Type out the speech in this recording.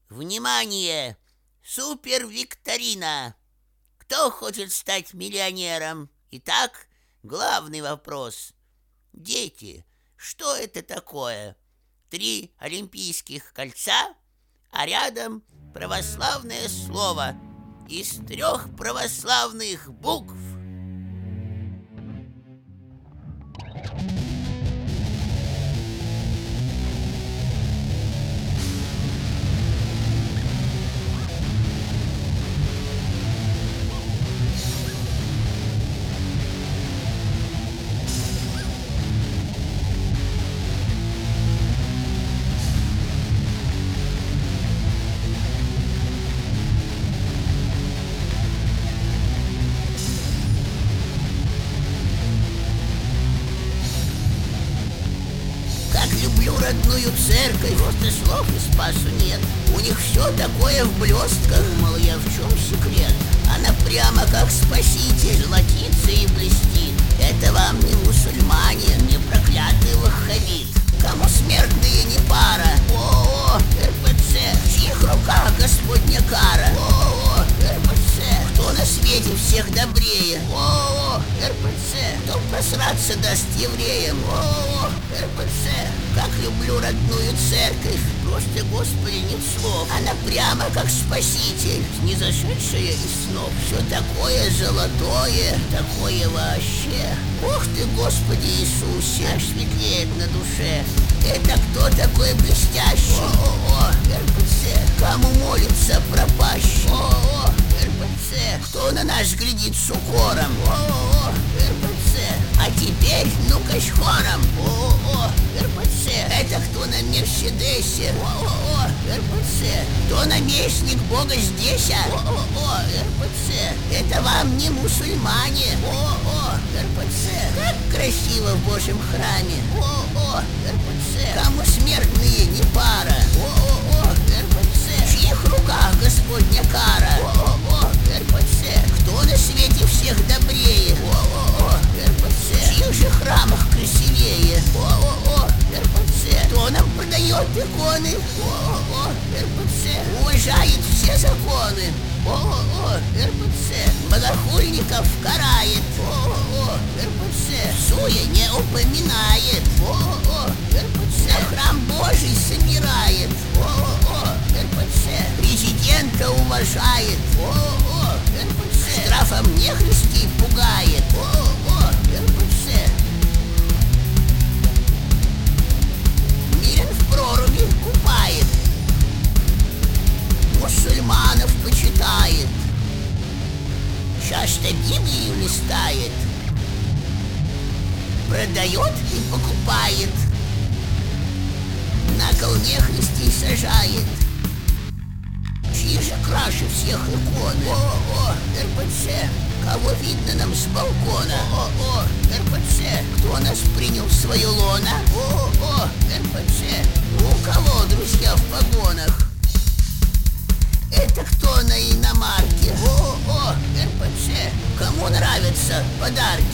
Внимание! Супер-викторина! Кто хочет стать миллионером? Итак, главный вопрос. Дети, что это такое? 3 олимпийских кольца, а рядом православное слово из 3 православных букв. Люблю родную церковь, просто слов и спасу нет. У них все такое в блестках, мол, я в чем секрет? Она прямо как спаситель, золотится и блестит. Это вам не мусульмане, не проклятый ваххабит. Кому смертные не пара. О, РПЦ, в чьих руках Господня кара. О, РПЦ, кто на свете всех добрее. О, РПЦ, кто просраться даст евреям. О, РПЦ, как люблю родную церковь. Просто, Господи, нет слов. Она прямо как спаситель, снизошедшая из снов. Все такое золотое, такое вообще. Ох ты, Господи Иисусе, аж светлеет на душе. Это кто такой блестящий? О, РПЦ, кому молится пропащий? О, РПЦ, кто на нас глядит с укором? О, РПЦ, а теперь ну-ка с хором. О, РПЦ, это кто на Мерседесе? О, РПЦ, кто наместник Бога здесь? О, РПЦ, это вам не мусульмане. О, РПЦ, как красиво в Божьем храме. О, РПЦ, кому смертные не пара. О, РПЦ, в чьих руках Господня кара. О, РПЦ, кто на свете всех добрее. О, РПЦ, в чьих же храмах красивее. О, РПЦ, кто нам продает иконы. О, РПЦ, уважает все законы. О, РПЦ, богохульников карает. О, РПЦ, суе не упоминает. О, РПЦ, храм Божий собирает. О, РПЦ, президента уважает. О, РПЦ, штрафом нехристей пугает. О, РПЦ, мирен в проруби купает. Мусульманов почитает, часто Библию листает, продает и покупает, на кол нехристей сажает. Чьи же краше всех иконы? О, РПЦ, кого видно нам с балкона? О, РПЦ, кто нас принял в свое лоно? О, РПЦ, у кого друзья в погонах? Это кто на иномарке? О, РПЦ, кому нравятся подарки?